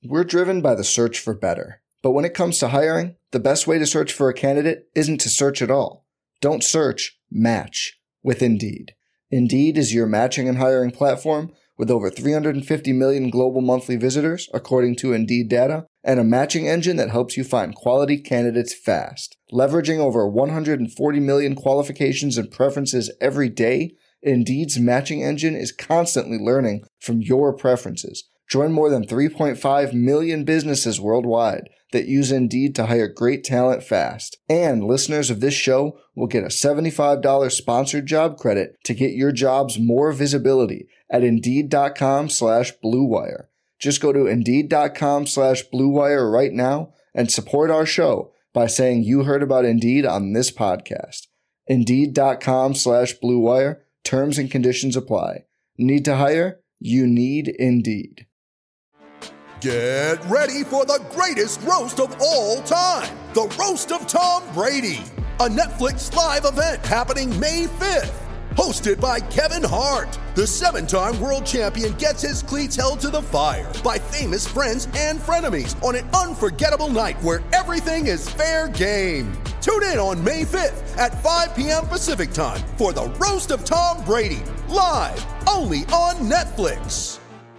We're driven by the search for better. But when it comes to hiring, the best way to search for a candidate isn't to search at all. Don't search, match with Indeed. Indeed is your matching and hiring platform with over 350 million global monthly visitors, according to Indeed data, and a matching engine that helps you find quality candidates fast. Leveraging over 140 million qualifications and preferences every day, Indeed's matching engine is constantly learning from your preferences. Join more than 3.5 million businesses worldwide that use Indeed to hire great talent fast. And listeners of this show will get a $75 sponsored job credit to get your jobs more visibility at Indeed.com/Blue Wire. Just go to Indeed.com/Blue Wire right now and support our show by saying you heard about Indeed on this podcast. Indeed.com/Blue Wire. Terms and conditions apply. Need to hire? You need Indeed. Get ready for the greatest roast of all time, the Roast of Tom Brady, a Netflix live event happening May 5th. Hosted by Kevin Hart, the 7-time world champion gets his cleats held to the fire by famous friends and frenemies on an unforgettable night where everything is fair game. Tune in on May 5th at 5 p.m. Pacific time for the Roast of Tom Brady, live only on Netflix.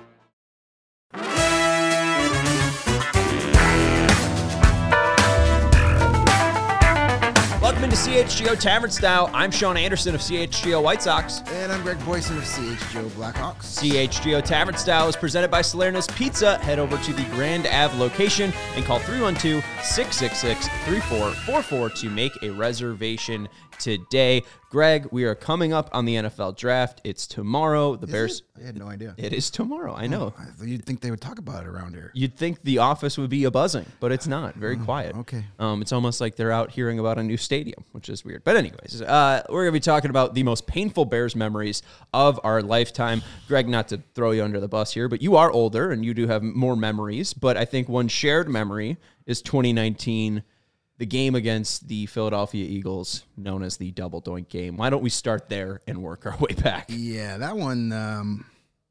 Welcome into CHGO Tavern Style. I'm Sean Anderson of CHGO White Sox. And I'm Greg Boyson of CHGO Blackhawks. CHGO Tavern Style is presented by Salerno's Pizza. Head over to the Grand Ave location and call 312-666-3444 to make a reservation today. Greg, we are coming up on the NFL draft. It's tomorrow. The Bears. I had no idea. It is tomorrow. I know. You'd think they would talk about it around here. You'd think the office would be a-buzzing, but it's not. Very quiet. Okay. It's almost like they're out hearing about a new stadium, which is weird. But anyways, we're going to be talking about the most painful Bears memories of our lifetime. Greg, not to throw you under the bus here, but you are older and you do have more memories. But I think one shared memory is 2019, the game against the Philadelphia Eagles, known as the Double Doink game. Why don't we start there and work our way back? Yeah, that one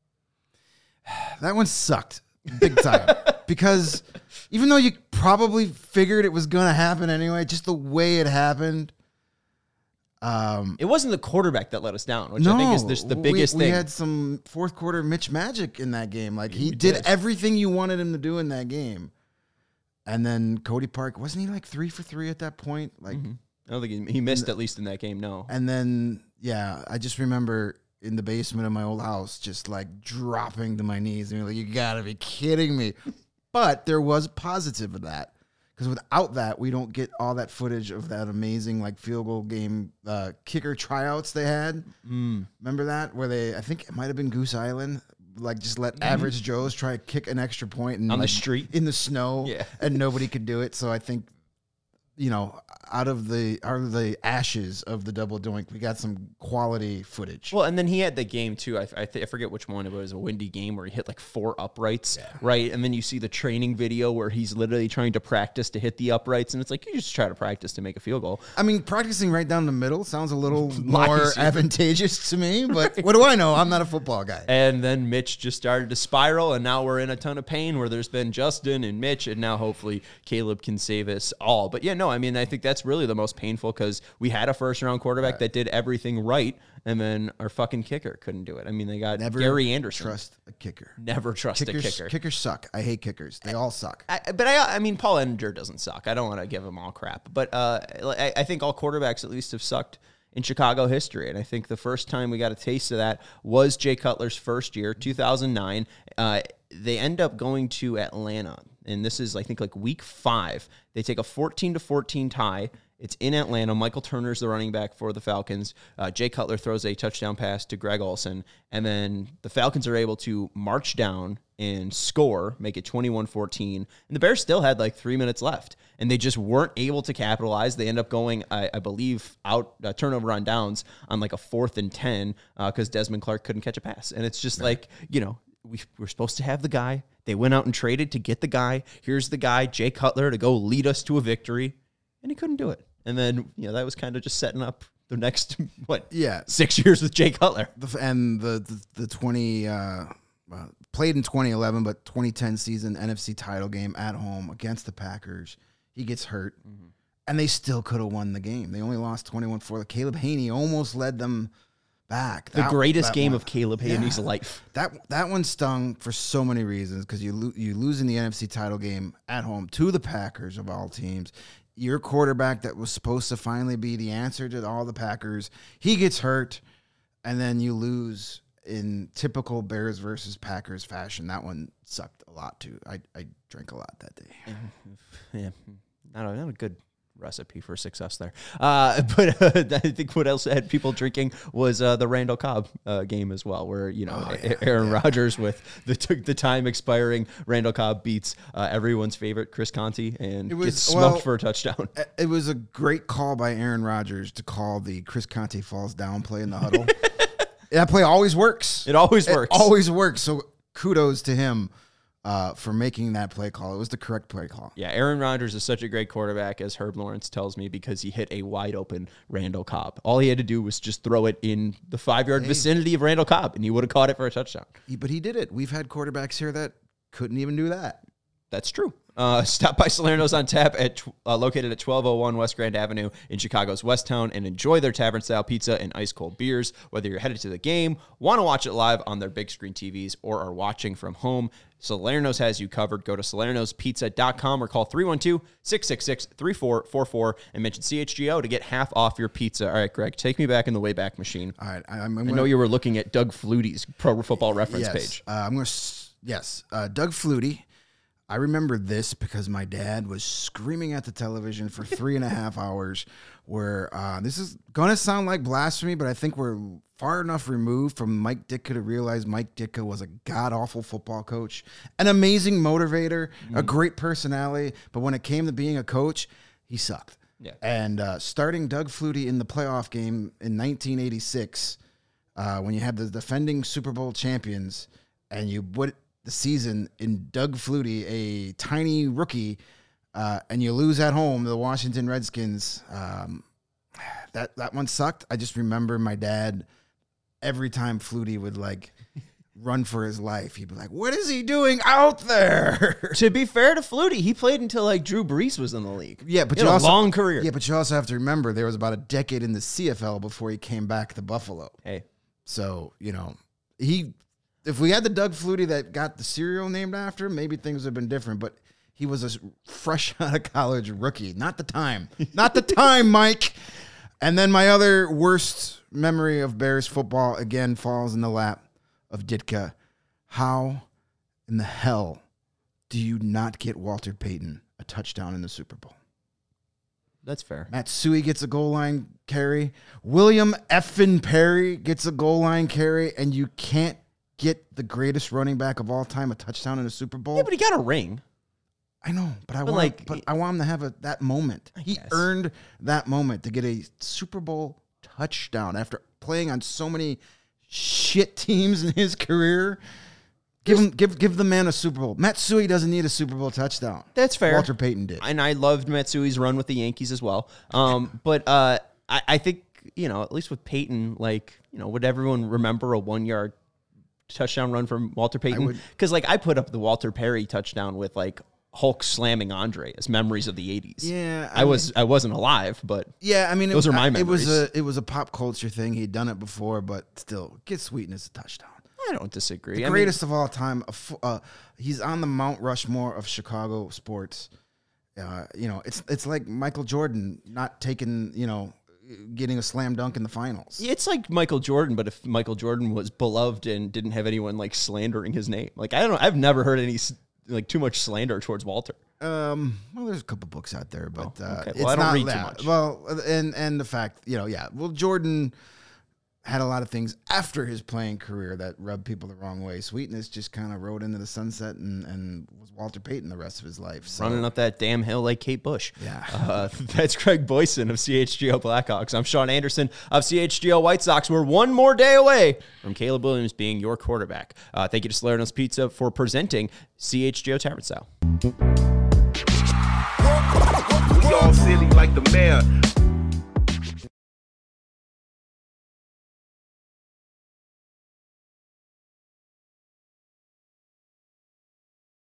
sucked big time. Because even though you probably figured it was going to happen anyway, just the way it happened. It wasn't the quarterback that let us down, which I think is the biggest thing. We had some fourth quarter Mitch Magic in that game. Like, he did everything you wanted him to do in that game. And then Cody Park, wasn't he like 3 for 3 at that point? Like, I don't think he missed at least in that game, no. And then, yeah, I just remember in the basement of my old house just like dropping to my knees and like, you gotta be kidding me. But there was a positive of that. Because without that, we don't get all that footage of that amazing like field goal game kicker tryouts they had. Remember that? Where I think it might have been Goose Island. Like, just let average Joes try to kick an extra point and on like, the street in the snow, and nobody could do it. So I think, out of the ashes of the Double Doink, we got some quality footage. Well, and then he had the game too. I forget which one it was. A windy game where he hit like 4 uprights, right? And then you see the training video where he's literally trying to practice to hit the uprights, and it's like you just try to practice to make a field goal. I mean, practicing right down the middle sounds a little more advantageous to me, but what do I know? I'm not a football guy. And then Mitch just started to spiral, and now we're in a ton of pain where there's been Justin and Mitch, and now hopefully Caleb can save us all. But yeah, no, I mean, I think that's really the most painful because we had a first-round quarterback that did everything right, and then our fucking kicker couldn't do it. I mean, they got Gary Anderson. Trust a kicker. Never trust a kicker. Kickers suck. I hate kickers. They all suck. I mean, Paul Ettinger doesn't suck. I don't want to give him all crap. But I think all quarterbacks at least have sucked in Chicago history. And I think the first time we got a taste of that was Jay Cutler's first year, 2009. They end up going to Atlanta. And this is, I think, like week 5. They take a 14-14 tie. It's in Atlanta. Michael Turner's the running back for the Falcons. Jay Cutler throws a touchdown pass to Greg Olsen. And then the Falcons are able to march down and score, make it 21-14. And the Bears still had like 3 minutes left. And they just weren't able to capitalize. They end up going, I believe, out turnover on downs on like a 4th and 10 because Desmond Clark couldn't catch a pass. And it's just like, we're supposed to have the guy. They went out and traded to get the guy. Here's the guy, Jay Cutler, to go lead us to a victory. And he couldn't do it. And then, that was kind of just setting up the next, 6 years with Jay Cutler. And the played in 2011, but 2010 season NFC title game at home against the Packers. He gets hurt, and they still could have won the game. They only lost 21-4. Caleb Haney almost led them back. The greatest game of Caleb Haney's life. That one stung for so many reasons, because you lose in the NFC title game at home to the Packers of all teams. Your quarterback that was supposed to finally be the answer to all the Packers, he gets hurt, and then you lose in typical Bears versus Packers fashion. That one sucked a lot too. I drank a lot that day. Yeah, not a good recipe for success there. But I think what else had people drinking was the Randall Cobb game as well, where Aaron Rodgers with the time expiring, Randall Cobb beats everyone's favorite Chris Conte and gets smoked for a touchdown. It was a great call by Aaron Rodgers to call the Chris Conte falls down play in the huddle. That play always works. It always works. So kudos to him for making that play call. It was the correct play call. Yeah, Aaron Rodgers is such a great quarterback, as Herb Lawrence tells me, because he hit a wide open Randall Cobb. All he had to do was just throw it in the 5-yard vicinity of Randall Cobb, and he would have caught it for a touchdown. But he did it. We've had quarterbacks here that couldn't even do that. That's true. Stop by Salerno's on Tap located at 1201 West Grand Avenue in Chicago's West Town, and enjoy their tavern-style pizza and ice-cold beers. Whether you're headed to the game, want to watch it live on their big screen TVs, or are watching from home, Salerno's has you covered. Go to salernospizza.com or call 312-666-3444 and mention CHGO to get half off your pizza. All right, Greg, take me back in the Wayback Machine. All right. I know you were looking at Doug Flutie's Pro Football Reference page. Doug Flutie. I remember this because my dad was screaming at the television for 3.5 hours, where this is going to sound like blasphemy, but I think we're far enough removed from Mike Ditka to realize Mike Ditka was a god-awful football coach, an amazing motivator, a great personality, but when it came to being a coach, he sucked. Yeah. And starting Doug Flutie in the playoff game in 1986, when you had the defending Super Bowl champions, and you put the season in Doug Flutie, a tiny rookie, and you lose at home to the Washington Redskins. That one sucked. I just remember my dad, every time Flutie would run for his life, he'd be like, "What is he doing out there?" To be fair to Flutie, he played until Drew Brees was in the league. Yeah, but he had a long career. Yeah, but you also have to remember there was about a decade in the CFL before he came back to Buffalo. Hey, so if we had the Doug Flutie that got the cereal named after him, maybe things would have been different. But he was a fresh out of college rookie. Not the time. Not the time, Mike. And then my other worst memory of Bears football, again, falls in the lap of Ditka. How in the hell do you not get Walter Payton a touchdown in the Super Bowl? That's fair. Matsui gets a goal line carry. William Effin Perry gets a goal line carry, and you can't get the greatest running back of all time a touchdown in a Super Bowl. Yeah, but he got a ring. I know, but I want him to have that moment. He earned that moment to get a Super Bowl touchdown after playing on so many shit teams in his career. Give the man a Super Bowl. Matsui doesn't need a Super Bowl touchdown. That's fair. Walter Payton did. And I loved Matsui's run with the Yankees as well. But I think, at least with Payton, would everyone remember a 1-yard touchdown run from Walter Payton? Because I put up the Walter Perry touchdown with Hulk slamming Andre as memories of the 80s. Yeah, I wasn't alive, but those are my memories. It was a pop culture thing. He'd done it before, but still, get Sweetness a touchdown. I don't disagree. The greatest of all time. He's on the Mount Rushmore of Chicago sports. It's like Michael Jordan not taking, getting a slam dunk in the finals. It's like Michael Jordan, but if Michael Jordan was beloved and didn't have anyone slandering his name. I don't know. I've never heard any too much slander towards Walter. Well, there's a couple books out there, but okay. It's I don't not read that. too much. Well, and the fact, Jordan had a lot of things after his playing career that rubbed people the wrong way. Sweetness just kind of rode into the sunset and was Walter Payton the rest of his life. So. Running up that damn hill like Kate Bush. Yeah. That's Greg Boyson of CHGO Blackhawks. I'm Sean Anderson of CHGO White Sox. We're one more day away from Caleb Williams being your quarterback. Thank you to Salerno's Pizza for presenting CHGO Tavern Style. We all silly like the mayor.